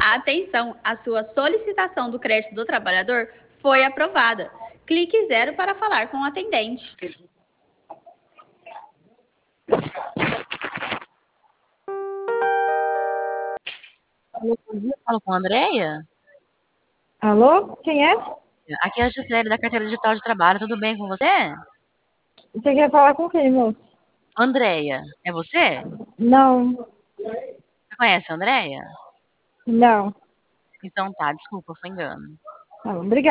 Atenção, a sua solicitação do crédito do trabalhador foi aprovada. Clique 0 para falar com o atendente. Alô, bom dia, falo com a Andrea? Alô? Quem é? Aqui é a Gisele, da Carteira Digital de Trabalho, tudo bem com você? Você quer falar com quem, moço? Andrea, é você? Não, Você conhece a Andrea? não. Então tá, desculpa, foi engano. Tá bom, obrigada.